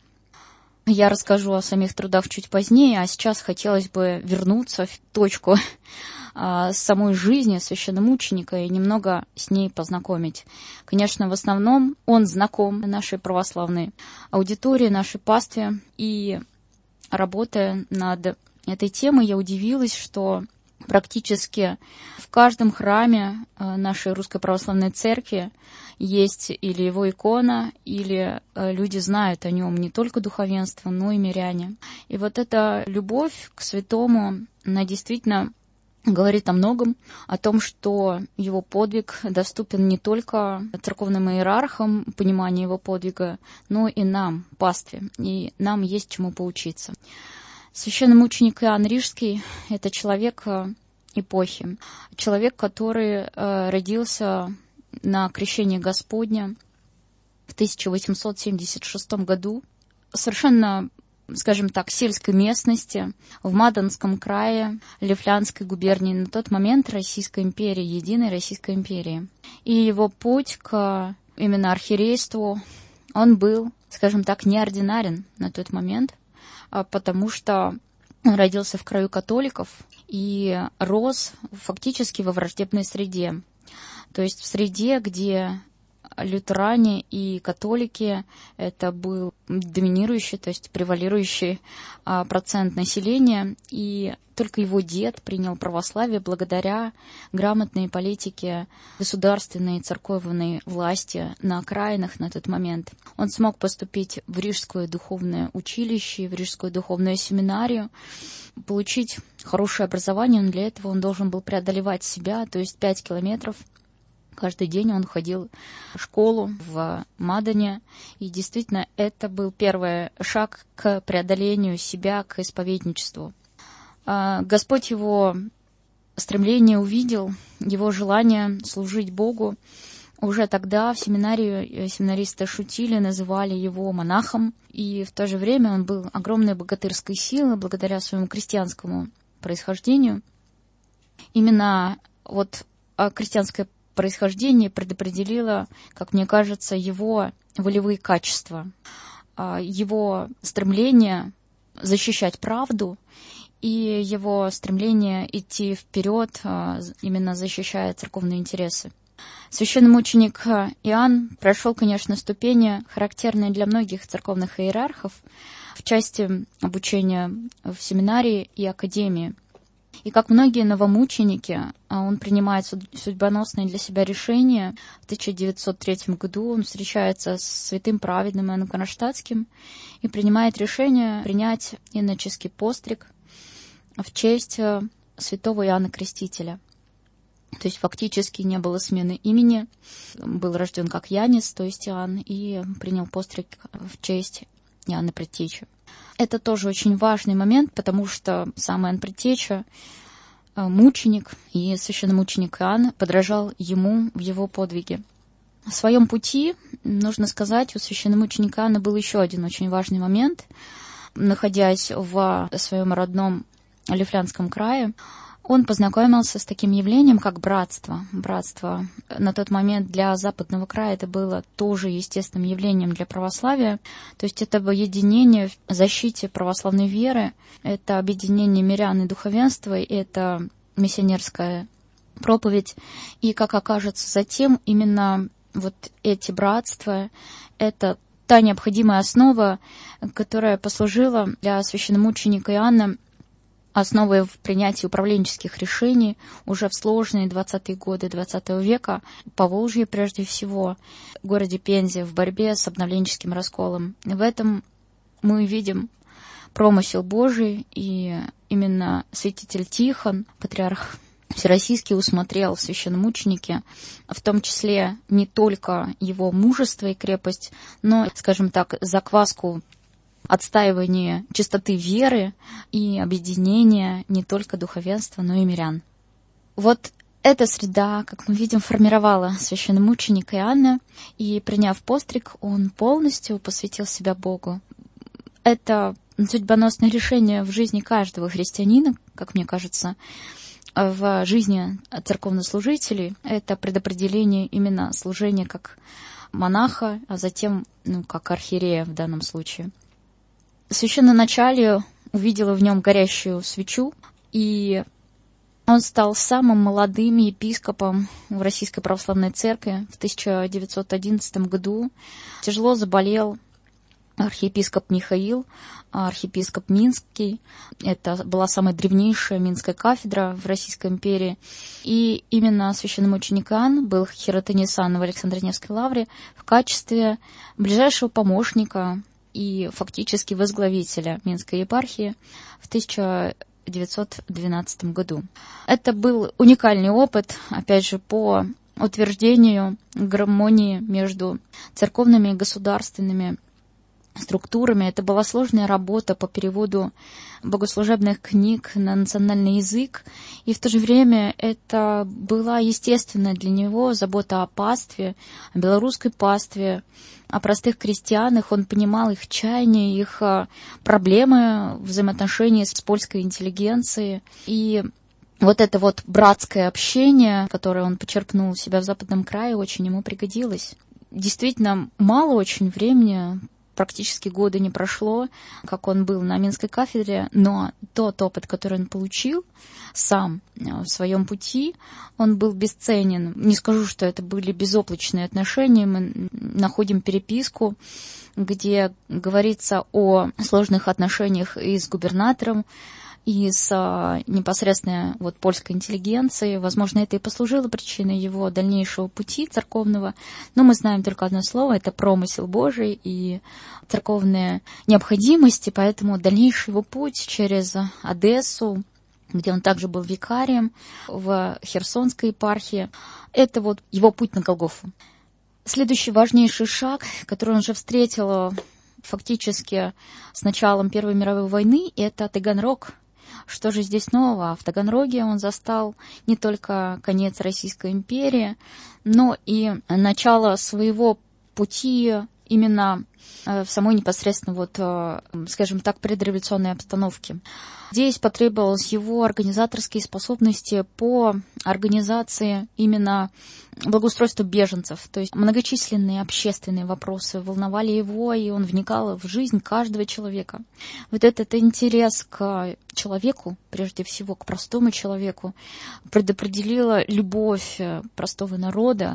Я расскажу о самих трудах чуть позднее, а сейчас хотелось бы вернуться в точку а, самой жизни священномученика и немного с ней познакомить. Конечно, в основном он знаком нашей православной аудитории, нашей пастве, и работая над этой темой, я удивилась, что практически в каждом храме нашей Русской Православной Церкви есть или его икона, или люди знают о нем, не только духовенство, но и миряне. И вот эта любовь к святому, она действительно говорит о многом, о том, что его подвиг доступен не только церковным иерархам, понимание его подвига, но и нам, пастве, и нам есть чему поучиться. Священномученик Иоанн Рижский — это человек эпохи, человек, который родился на крещении Господня в тысяча восемьсот семьдесят шестом году, совершенно, скажем так, сельской местности, в Маданском крае Лифлянской губернии, на тот момент Российской империи, единой Российской империи. И его путь к именно архиерейству, он был, скажем так, неординарен на тот момент, потому что он родился в краю католиков и рос фактически во враждебной среде. То есть в среде, где лютеране и католики — это был доминирующий, то есть превалирующий а, процент населения, и только его дед принял православие благодаря грамотной политике государственной и церковной власти на окраинах на тот момент. Он смог поступить в Рижское духовное училище, в Рижскую духовную семинарию, получить хорошее образование, но для этого он должен был преодолевать себя, то есть пять километров. Каждый день он ходил в школу в Мадане, и действительно это был первый шаг к преодолению себя, к исповедничеству. Господь его стремление увидел, его желание служить Богу. Уже тогда в семинарии семинаристы шутили, называли его монахом, и в то же время он был огромной богатырской силы благодаря своему крестьянскому происхождению. Именно вот крестьянское происхождение предопределило, как мне кажется, его волевые качества, его стремление защищать правду и его стремление идти вперед, именно защищая церковные интересы. Священномученик Иоанн прошел, конечно, ступени, характерные для многих церковных иерархов в части обучения в семинарии и академии. И как многие новомученики, он принимает судьбоносные для себя решения. В тысяча девятьсот третьем году он встречается с святым праведным Иоанном Кронштадтским и принимает решение принять иноческий постриг в честь святого Иоанна Крестителя. То есть фактически не было смены имени, был рожден как Янис, то есть Иоанн, и принял постриг в честь Иоанна Предтечи. Это тоже очень важный момент, потому что сам Иоанн Предтеча, мученик и священномученик Иоанн, подражал ему в его подвиге. В своем пути, нужно сказать, у священномученика Иоанна был еще один очень важный момент. Находясь в своем родном Лифлянском крае, он познакомился с таким явлением, как братство. Братство на тот момент для Западного края это было тоже естественным явлением для православия. То есть это объединение в защите православной веры, это объединение мирян и духовенства, это миссионерская проповедь. И, как окажется затем, именно вот эти братства — это та необходимая основа, которая послужила для священномученика Иоанна основой в принятии управленческих решений уже в сложные двадцатые годы двадцатого века, по Волжье прежде всего, в городе Пензе, в борьбе с обновленческим расколом. В этом мы видим промысел Божий, и именно святитель Тихон, патриарх Всероссийский, усмотрел в священномученике, в том числе не только его мужество и крепость, но, скажем так, закваску отстаивание чистоты веры и объединение не только духовенства, но и мирян. Вот Эта среда, как мы видим, формировала священномученика Иоанна, и, приняв постриг, он полностью посвятил себя Богу. Это судьбоносное решение в жизни каждого христианина, как мне кажется, в жизни церковнослужителей. Это предопределение именно служения как монаха, а затем, ну, как архиерея в данном случае. Священноначалие увидело в нем горящую свечу, и он стал самым молодым епископом в Российской Православной Церкви в тысяча девятьсот одиннадцатом году. Тяжело заболел архиепископ Михаил, архиепископ Минский. Это была самая древнейшая Минская кафедра в Российской империи. И именно священномученик Иоанн был хиротонесан в Александро-Невской лавре в качестве ближайшего помощника и фактически возглавителя Минской епархии в тысяча девятьсот двенадцатом году. Это был уникальный опыт, опять же, по утверждению гармонии между церковными и государственными структурами. Это была сложная работа по переводу богослужебных книг на национальный язык, и в то же время это была естественная для него забота о пастве, о белорусской пастве, о простых крестьянах. Он понимал их чаяния, их проблемы, взаимоотношения с польской интеллигенцией. И вот это вот братское общение, которое он почерпнул у себя в Западном крае, очень ему пригодилось. Действительно, мало очень времени, практически года не прошло, как он был на Минской кафедре, но тот опыт, который он получил сам в своем пути, он был бесценен. Не скажу, что это были безоблачные отношения. Мы находим переписку, где говорится о сложных отношениях и с губернатором, и с а, непосредственно вот, польской интеллигенцией. Возможно, это и послужило причиной его дальнейшего пути церковного. Но мы знаем только одно слово — это промысел Божий и церковные необходимости. Поэтому дальнейший его путь через Одессу, где он также был викарием в Херсонской епархии, это вот его путь на Голгофу. Следующий важнейший шаг, который он же встретил фактически с началом Первой мировой войны, это Таганрог. Что же здесь нового? В Таганроге он застал не только конец Российской империи, но и начало своего пути именно в самой непосредственно, вот, скажем так, предреволюционной обстановке. Здесь потребовалось его организаторские способности по организации именно благоустройства беженцев. То есть многочисленные общественные вопросы волновали его, и он вникал в жизнь каждого человека. Вот этот интерес к человеку, прежде всего к простому человеку, предопределила любовь простого народа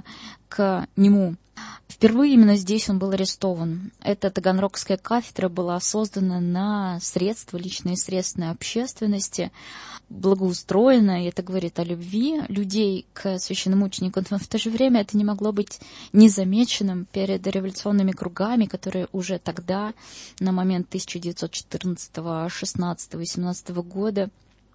к нему. Впервые именно здесь он был арестован. Эта Таганрогская кафедра была создана на средства, личные средства общественности, благоустроена, и это говорит о любви людей к священномученику. Но в то же время это не могло быть незамеченным перед революционными кругами, которые уже тогда, на момент тысяча девятьсот четырнадцатого, шестнадцатого и семнадцатого года,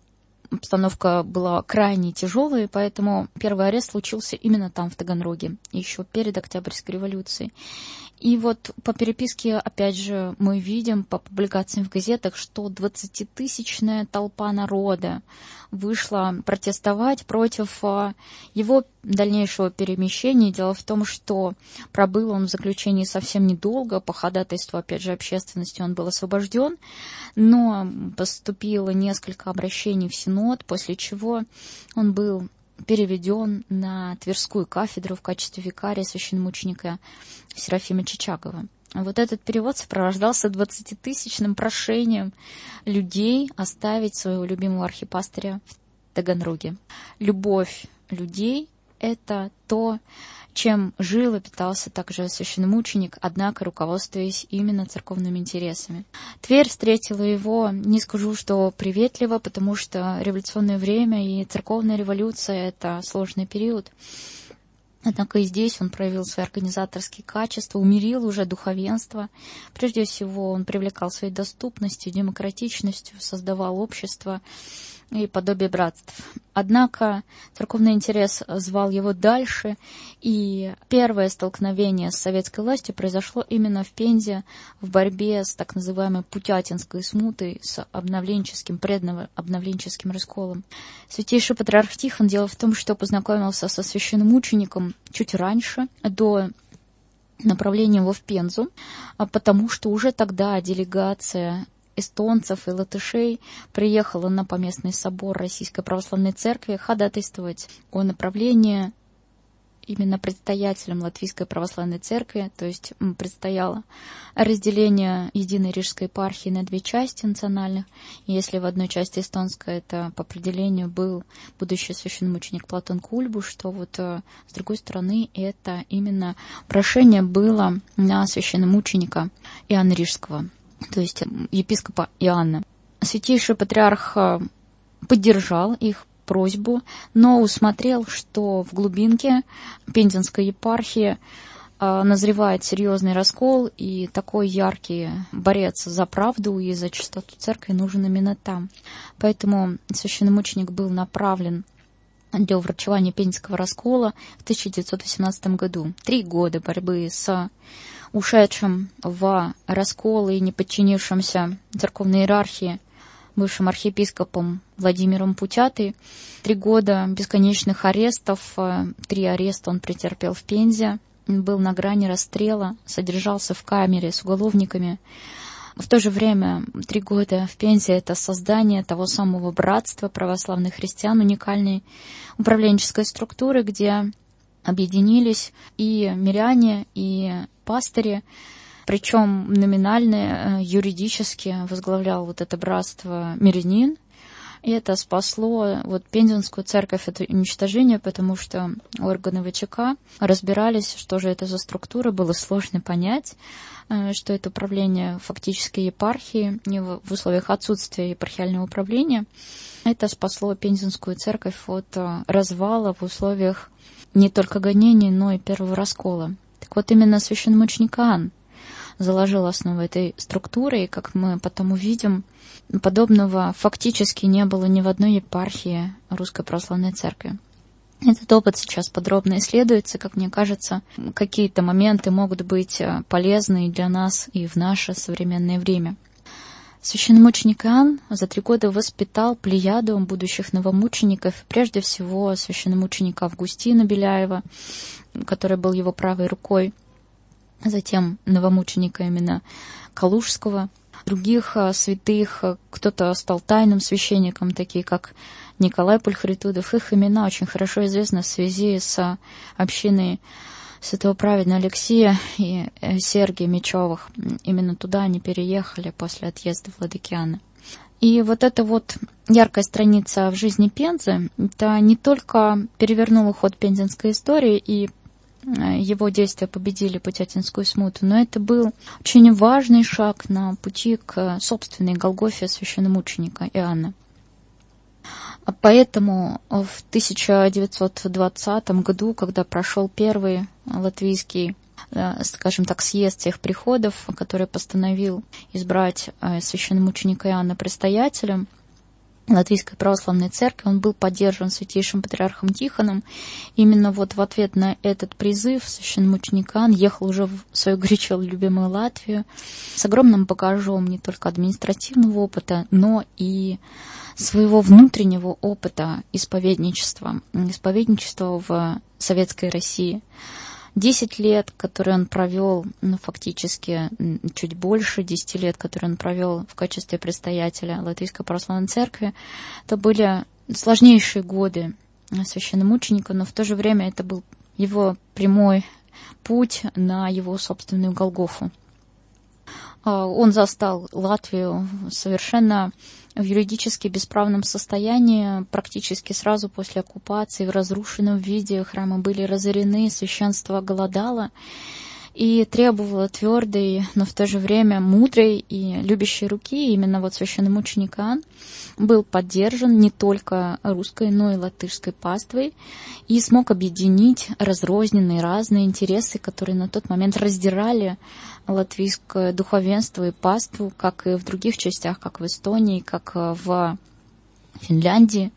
обстановка была крайне тяжелой, поэтому первый арест случился именно там, в Таганроге, еще перед Октябрьской революцией. И вот по переписке, опять же, мы видим по публикациям в газетах, что двадцатитысячная толпа народа вышла протестовать против его дальнейшего перемещения. Дело в том, что пробыл он в заключении совсем недолго, по ходатайству, опять же, общественности он был освобожден, но поступило несколько обращений в Синод, после чего он был переведен на Тверскую кафедру в качестве викария священномученика Серафима Чичагова. Вот этот перевод сопровождался двадцатитысячным прошением людей оставить своего любимого архипастыря в Таганроге. Любовь людей — это то, чем жил и питался также священномученик, однако руководствуясь именно церковными интересами. Тверь встретила его, не скажу, что приветливо, потому что революционное время и церковная революция — это сложный период. Однако и здесь он проявил свои организаторские качества, умирил уже духовенство. Прежде всего, он привлекал своей доступностью, демократичностью, создавал общество, и подобие братств. Однако церковный интерес звал его дальше, и первое столкновение с советской властью произошло именно в Пензе в борьбе с так называемой путятинской смутой, с обновленческим, предобновленческим расколом. Святейший патриарх Тихон, дело в том, что познакомился со священномучеником чуть раньше, до направления его в Пензу, потому что уже тогда делегация эстонцев и латышей приехала на Поместный собор Российской Православной Церкви ходатайствовать о направлении именно предстоятелем Латвийской Православной Церкви, то есть предстояло разделение Единой Рижской епархии на две части национальных. И если в одной части эстонской это по определению был будущий священномученик Платон Кульбуш, то вот с другой стороны это именно прошение было на священномученика Иоанна Рижского, то есть епископа Иоанна. Святейший патриарх поддержал их просьбу, но усмотрел, что в глубинке Пензенской епархии назревает серьезный раскол, и такой яркий борец за правду и за чистоту церкви нужен именно там. Поэтому священномученик был направлен для уврачевания Пензенского раскола в тысяча девятьсот восемнадцатом году. Три года борьбы с ушедшим в раскол и не подчинившимся церковной иерархии бывшим архиепископом Владимиром Путятой. Три года бесконечных арестов, три ареста он претерпел в Пензе, был на грани расстрела, содержался в камере с уголовниками. В то же время три года в Пензе — это создание того самого братства православных христиан, уникальной управленческой структуры, где объединились и миряне, и пастыри, причем номинально, юридически возглавлял вот это братство мирянин. И это спасло вот Пензенскую церковь от уничтожения, потому что органы ВЧК разбирались, что же это за структура, было сложно понять, что это управление фактически епархии в условиях отсутствия епархиального управления. Это спасло Пензенскую церковь от развала в условиях не только гонений, но и первого раскола. Так вот, именно священномученик Иоанн заложил основу этой структуры, и, как мы потом увидим, подобного фактически не было ни в одной епархии Русской Православной Церкви. Этот опыт сейчас подробно исследуется, как мне кажется, какие-то моменты могут быть полезны для нас и в наше современное время. Священномученик Иоанн за три года воспитал плеяду будущих новомучеников, прежде всего священномученика Августина Беляева, который был его правой рукой, затем новомученика именно Калужского, других святых. Кто-то стал тайным священником, такие как Николай Пульхритудов. Их имена очень хорошо известны в связи с общиной святого праведного Алексия и Сергия Мечевых. Именно туда они переехали после отъезда владыки Иоанна. И вот эта вот яркая страница в жизни Пензы, это не только перевернула ход пензенской истории и его действия победили Путятинскую смуту, но это был очень важный шаг на пути к собственной Голгофе священномученика Иоанна. Поэтому в тысяча девятьсот двадцатом году, когда прошел первый латвийский, скажем так, съезд всех приходов, который постановил избрать священномученика Иоанна предстоятелем Латвийской Православной Церкви, он был поддержан святейшим патриархом Тихоном. Именно вот в ответ на этот призыв священномученик Иоанн ехал уже в свою горячо любимую Латвию с огромным багажом не только административного опыта, но и своего внутреннего опыта исповедничества, исповедничества в советской России. Десять лет, которые он провел, ну, фактически чуть больше десяти лет, которые он провел в качестве предстоятеля Латвийской Православной Церкви, это были сложнейшие годы священномученика, но в то же время это был его прямой путь на его собственную Голгофу. Он застал Латвию совершенно в юридически бесправном состоянии. Практически сразу после оккупации в разрушенном виде храмы были разорены, священство голодало и требовало твердой, но в то же время мудрой и любящей руки. Именно вот священномученик Иоанн был поддержан не только русской, но и латышской паствой и смог объединить разрозненные разные интересы, которые на тот момент раздирали латвийское духовенство и паству, как и в других частях, как в Эстонии, как в Финляндии.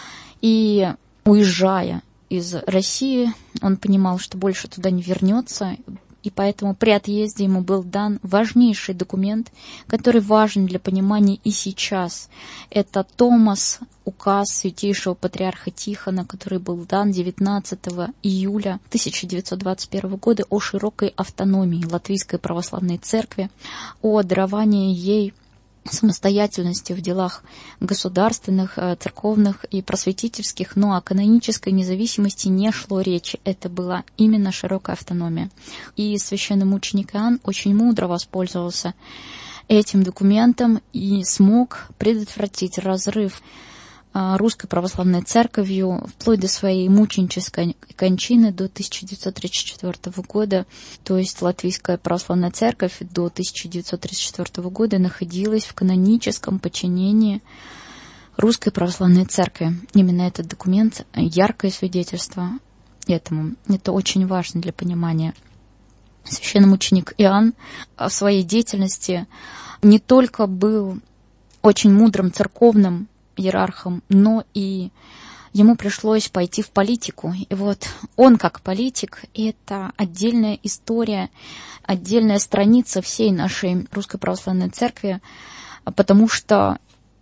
И уезжая из России, он понимал, что больше туда не вернется, и поэтому при отъезде ему был дан важнейший документ, который важен для понимания и сейчас. Это Томас, указ святейшего патриарха Тихона, который был дан девятнадцатого июля тысяча девятьсот двадцать первого года о широкой автономии Латвийской православной церкви, о даровании ей самостоятельности в делах государственных, церковных и просветительских, но о канонической независимости не шло речи. Это была именно широкая автономия. И священномученик Иоанн очень мудро воспользовался этим документом и смог предотвратить разрыв Русской Православной Церковью вплоть до своей мученической кончины до тысяча девятьсот тридцать четвёртого года. То есть Латвийская Православная Церковь до тысяча девятьсот тридцать четвёртого года находилась в каноническом подчинении Русской Православной Церкви. Именно этот документ — яркое свидетельство этому. Это очень важно для понимания. Священномученик Иоанн в своей деятельности не только был очень мудрым церковным иерархом, но и ему пришлось пойти в политику. И вот он как политик — это отдельная история, отдельная страница всей нашей Русской Православной Церкви, потому что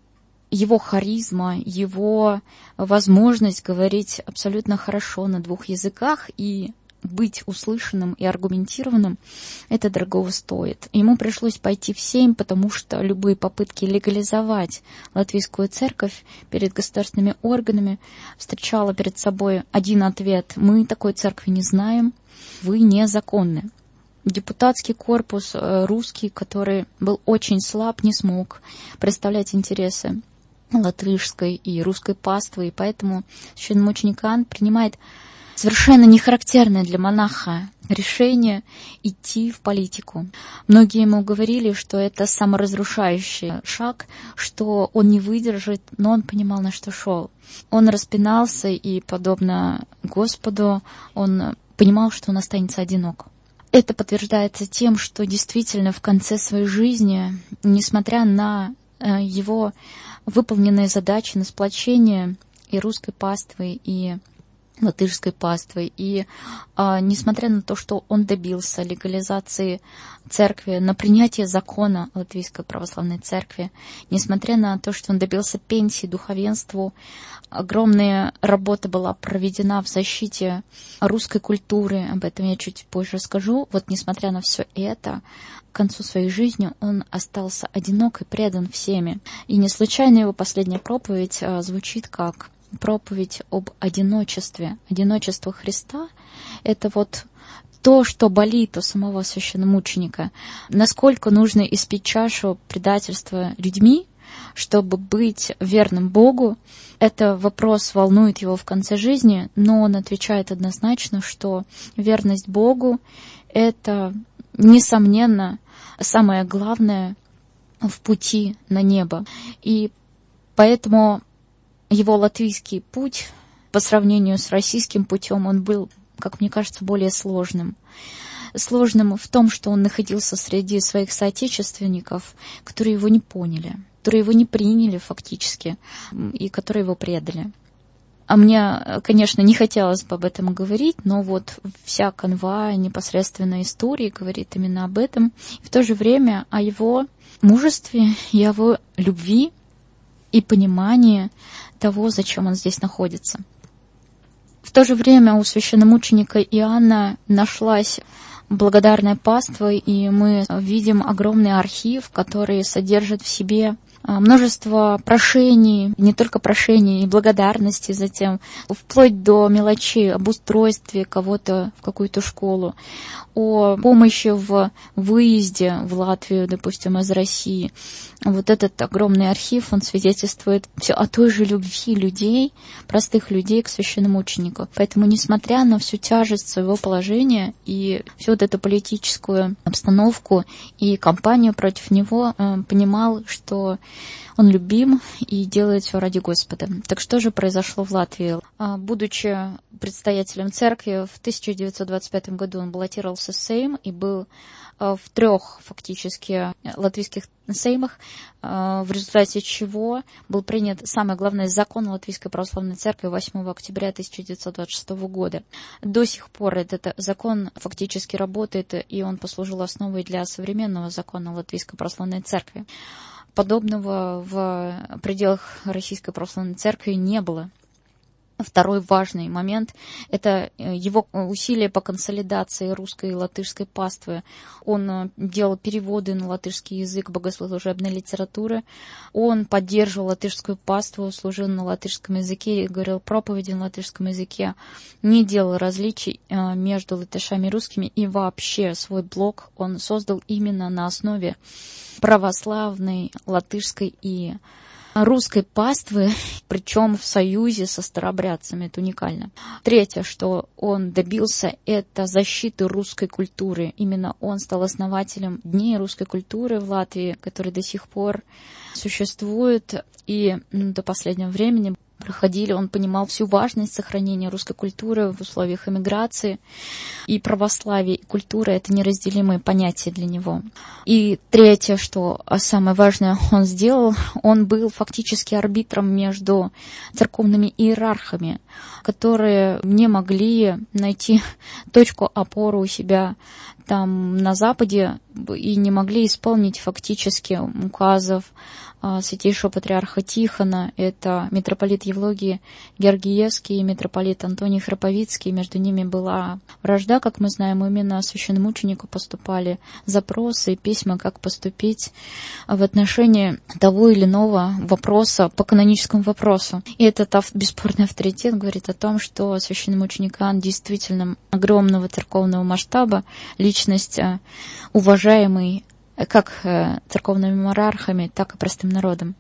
его харизма, его возможность говорить абсолютно хорошо на двух языках и быть услышанным и аргументированным, это дорого стоит. Ему пришлось пойти в Сейм, потому что любые попытки легализовать латвийскую церковь перед государственными органами встречала перед собой один ответ: мы такой церкви не знаем, вы незаконны. Депутатский корпус русский, который был очень слаб, не смог представлять интересы латышской и русской паствы, и поэтому священномученик Иоанн принимает совершенно нехарактерное для монаха решение идти в политику. Многие ему говорили, что это саморазрушающий шаг, что он не выдержит, но он понимал, на что шел. Он распинался, и, подобно Господу, он понимал, что он останется одинок. Это подтверждается тем, что действительно в конце своей жизни, несмотря на его выполненные задачи на сплочение и русской паствы, и латышской паствой, и а, несмотря на то, что он добился легализации церкви, на принятие закона Латвийской Православной Церкви, несмотря на то, что он добился пенсии духовенству, огромная работа была проведена в защите русской культуры, об этом я чуть позже расскажу. Вот несмотря на все это, к концу своей жизни он остался одинок и предан всеми. И не случайно его последняя проповедь а, звучит как проповедь об одиночестве. Одиночество Христа — это вот то, что болит у самого священномученика. Насколько нужно испить чашу предательства людьми, чтобы быть верным Богу. Это вопрос волнует его в конце жизни, но он отвечает однозначно, что верность Богу — это, несомненно, самое главное в пути на небо. И поэтому его латвийский путь по сравнению с российским путем, он был, как мне кажется, более сложным. Сложным в том, что он находился среди своих соотечественников, которые его не поняли, которые его не приняли фактически и которые его предали. А мне, конечно, не хотелось бы об этом говорить, но вот вся канва непосредственно истории говорит именно об этом. И в то же время о его мужестве, его любви и понимании того, зачем он здесь находится. В то же время у священномученика Иоанна нашлась благодарная паства, и мы видим огромный архив, который содержит в себе множество прошений, не только прошений и благодарности затем, вплоть до мелочей об устройстве кого-то в какую-то школу, о помощи в выезде в Латвию, допустим, из России. Вот этот огромный архив, он свидетельствует все о той же любви людей, простых людей к священномученику. Поэтому, несмотря на всю тяжесть своего положения и всю вот эту политическую обстановку и кампанию против него, понимал, что он любим и делает все ради Господа. Так что же произошло в Латвии? Будучи предстоятелем церкви, в тысяча девятьсот двадцать пятом году он баллотировался в Сейм и был в трех фактически латвийских сеймах, в результате чего был принят самый главный закон Латвийской православной церкви восьмого октября тысяча девятьсот двадцать шестого года. До сих пор этот закон фактически работает, и он послужил основой для современного закона Латвийской православной церкви. Подобного в пределах Российской православной церкви не было. Второй важный момент – это его усилия по консолидации русской и латышской паствы. Он делал переводы на латышский язык богослужебной литературы. Он поддерживал латышскую паству, служил на латышском языке, говорил проповеди на латышском языке, не делал различий между латышами и русскими. И вообще свой блог он создал именно на основе православной, латышской и русской паствы, причем в союзе со старообрядцами. Это уникально. Третье, что он добился, это защиты русской культуры. Именно он стал основателем Дней русской культуры в Латвии, которые до сих пор существуют и ну, до последнего времени проходили. Он понимал всю важность сохранения русской культуры в условиях эмиграции. И православие, и культура — это неразделимые понятия для него. И третье, что самое важное он сделал, он был фактически арбитром между церковными иерархами, которые не могли найти точку опоры у себя там на Западе и не могли исполнить фактически указов святейшего патриарха Тихона, это митрополит Евлогий Георгиевский и митрополит Антоний Храповицкий. Между ними была вражда, как мы знаем, именно священномученику поступали запросы и письма, как поступить в отношении того или иного вопроса по каноническому вопросу. И этот бесспорный авторитет говорит о том, что священномученик Иоанн действительно огромного церковного масштаба, личность уважаемый как церковными иерархами, так и простым народом.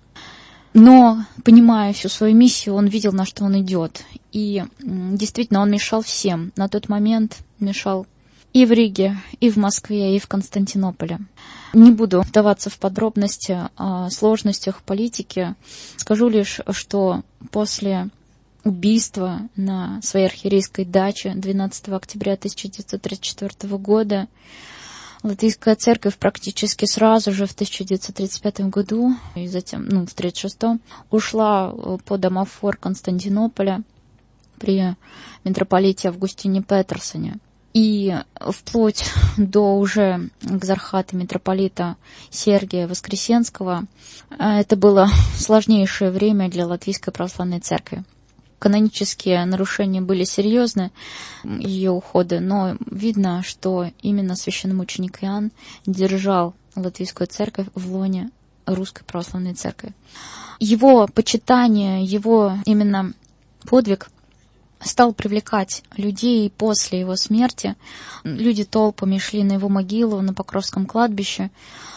Но, понимая всю свою миссию, он видел, на что он идет. И действительно, он мешал всем. На тот момент мешал и в Риге, и в Москве, и в Константинополе. Не буду вдаваться в подробности о сложностях политики. Скажу лишь, что после убийства на своей архиерейской даче двенадцатого октября тысяча девятьсот тридцать четвёртого года Латвийская церковь практически сразу же в тысяча девятьсот тридцать пятом году и затем, ну, в тридцать шестом ушла под амафор Константинополя при митрополите Августине Петерсоне. И вплоть до уже экзархата митрополита Сергия Воскресенского это было сложнейшее время для Латвийской православной церкви. Канонические нарушения были серьезны, ее ухода, но видно, что именно священномученик Иоанн держал Латвийскую церковь в лоне Русской православной церкви. Его почитание, его именно подвиг стал привлекать людей после его смерти. Люди толпами шли на его могилу на Покровском кладбище,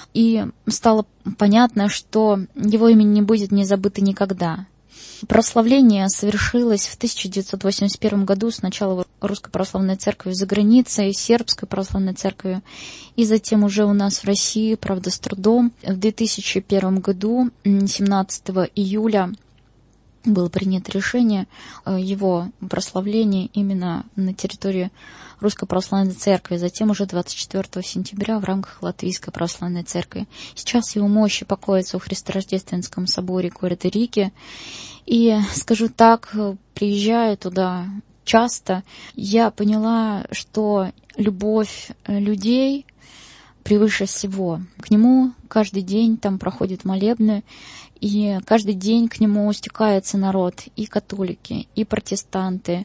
и стало понятно, что его имя не будет не забыто никогда. Прославление совершилось в тысяча девятьсот восемьдесят первом году сначала Русской православной церкви за границей, Сербской православной церкви, и затем уже у нас в России, правда, с трудом. В две тысячи первом году, семнадцатого июля, было принято решение его прославления именно на территории Русской православной церкви, затем уже двадцать четвёртого сентября в рамках Латвийской православной церкви. Сейчас его мощи покоятся в Христорождественском соборе города Риги. И, скажу так, приезжая туда часто, я поняла, что любовь людей превыше всего. К нему каждый день там проходят молебны, и каждый день к нему стекается народ, и католики, и протестанты,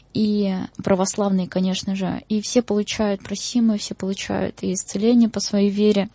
и православные, конечно же. И все получают просимое, все получают и исцеление по своей вере.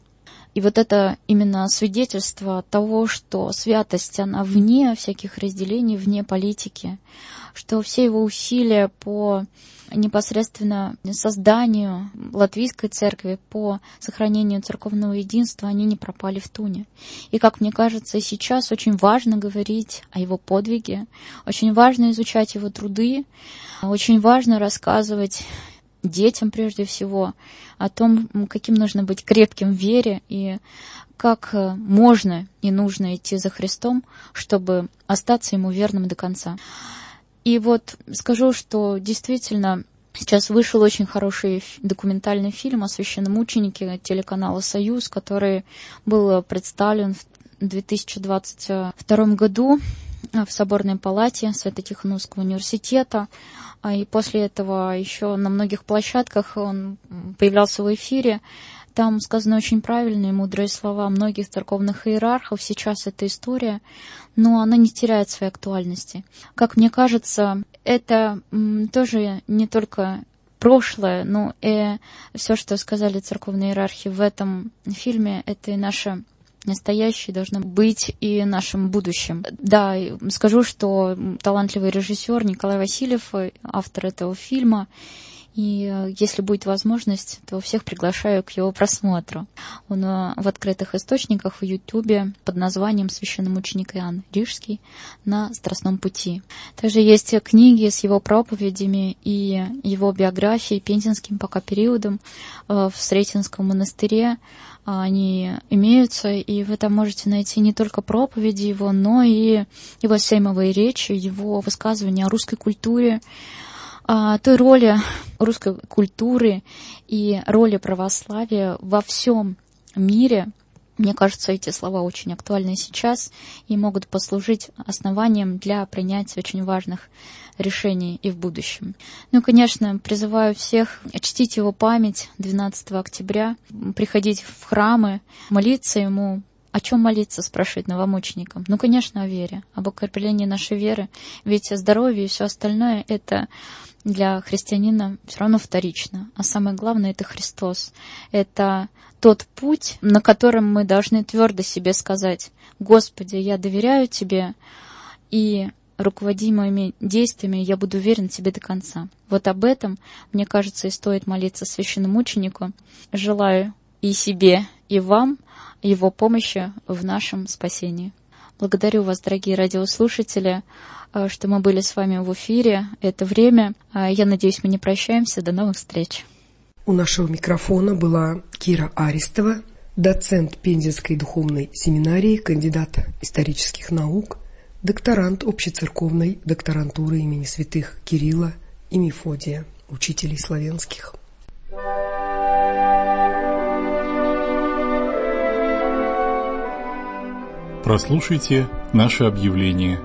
И вот это именно свидетельство того, что святость, она вне всяких разделений, вне политики, что все его усилия по непосредственно созданию Латвийской церкви, по сохранению церковного единства, они не пропали в туне. И, как мне кажется, сейчас очень важно говорить о его подвиге, очень важно изучать его труды, очень важно рассказывать детям прежде всего, о том, каким нужно быть крепким в вере и как можно и нужно идти за Христом, чтобы остаться Ему верным до конца. И вот скажу, что действительно сейчас вышел очень хороший документальный фильм о священномученике телеканала «Союз», который был представлен в две тысячи двадцать втором году в Соборной палате Свято-Тихоновского университета. И после этого еще на многих площадках он появлялся в эфире. Там сказаны очень правильные, мудрые слова многих церковных иерархов. Сейчас эта история, но она не теряет своей актуальности. Как мне кажется, это тоже не только прошлое, но и все, что сказали церковные иерархи в этом фильме, это и наше настоящее должно быть и нашим будущим. Да, скажу, что талантливый режиссер Николай Васильев, автор этого фильма, и если будет возможность, то всех приглашаю к его просмотру. Он в открытых источниках в Ютубе под названием «Священномученик Иоанн Рижский на Страстном пути». Также есть книги с его проповедями и его биографией пензенским пока периодом в Сретенском монастыре. Они имеются, и вы там можете найти не только проповеди его, но и его сеймовые речи, его высказывания о русской культуре, о той роли русской культуры и роли православия во всем мире. Мне кажется, эти слова очень актуальны сейчас и могут послужить основанием для принятия очень важных решений и в будущем. Ну, конечно, призываю всех чтить его память двенадцатого октября, приходить в храмы, молиться ему. О чем молиться, спрашивает новомученикам? Ну, конечно, о вере, об укреплении нашей веры. Ведь здоровье и все остальное — это для христианина все равно вторично. А самое главное — это Христос. Это тот путь, на котором мы должны твердо себе сказать: «Господи, я доверяю Тебе, и руководи моими действиями, я буду верен Тебе до конца». Вот об этом, мне кажется, и стоит молиться священномученику. Желаю и себе, и вам его помощи в нашем спасении. Благодарю вас, дорогие радиослушатели, что мы были с вами в эфире это время. Я надеюсь, мы не прощаемся. До новых встреч. У нашего микрофона была Кира Аристова, доцент Пензенской духовной семинарии, кандидат исторических наук, докторант общецерковной докторантуры имени святых Кирилла и Мефодия, учителей славянских. Прослушайте наше объявление.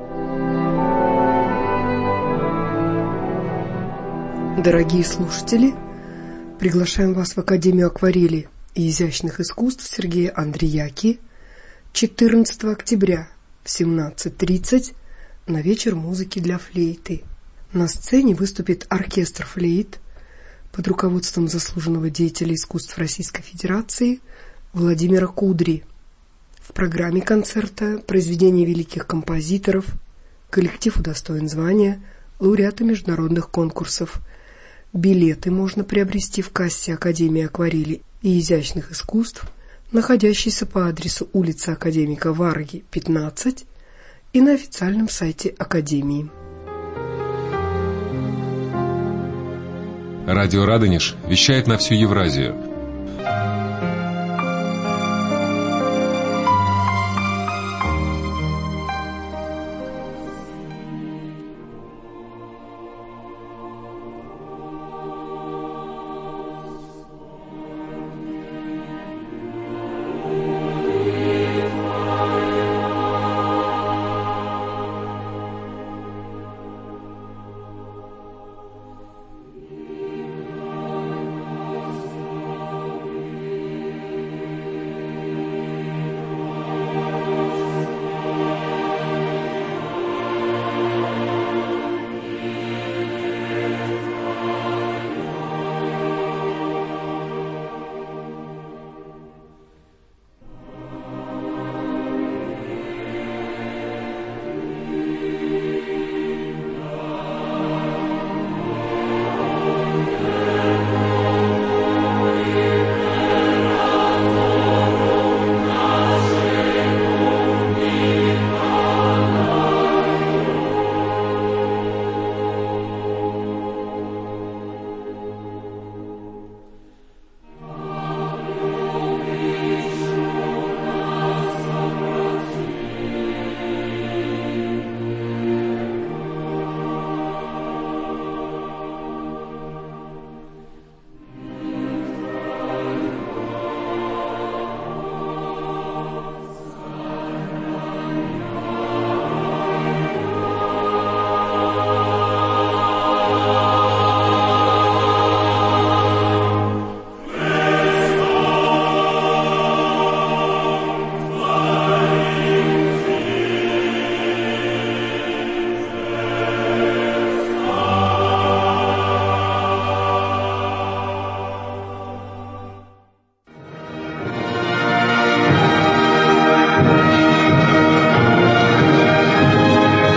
Дорогие слушатели, приглашаем вас в Академию акварели и изящных искусств Сергея Андреяки четырнадцатого октября в семнадцать тридцать на вечер музыки для флейты. На сцене выступит оркестр флейт под руководством заслуженного деятеля искусств Российской Федерации Владимира Кудри. В программе концерта произведения великих композиторов, коллектив удостоен звания лауреата международных конкурсов. Билеты можно приобрести в кассе Академии акварели и изящных искусств, находящейся по адресу улица Академика Варги, пятнадцать, и на официальном сайте Академии. Радио Радонеж вещает на всю Евразию.